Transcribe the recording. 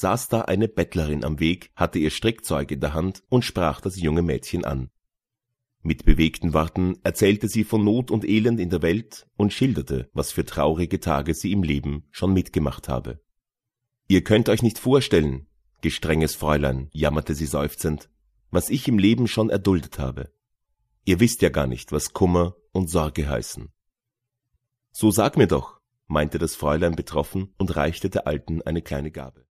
saß da eine Bettlerin am Weg, hatte ihr Strickzeug in der Hand und sprach das junge Mädchen an. Mit bewegten Worten erzählte sie von Not und Elend in der Welt und schilderte, was für traurige Tage sie im Leben schon mitgemacht habe. »Ihr könnt euch nicht vorstellen, gestrenges Fräulein«, jammerte sie seufzend, »was ich im Leben schon erduldet habe. Ihr wisst ja gar nicht, was Kummer und Sorge heißen.« »So sag mir doch«, meinte das Fräulein betroffen und reichte der Alten eine kleine Gabe.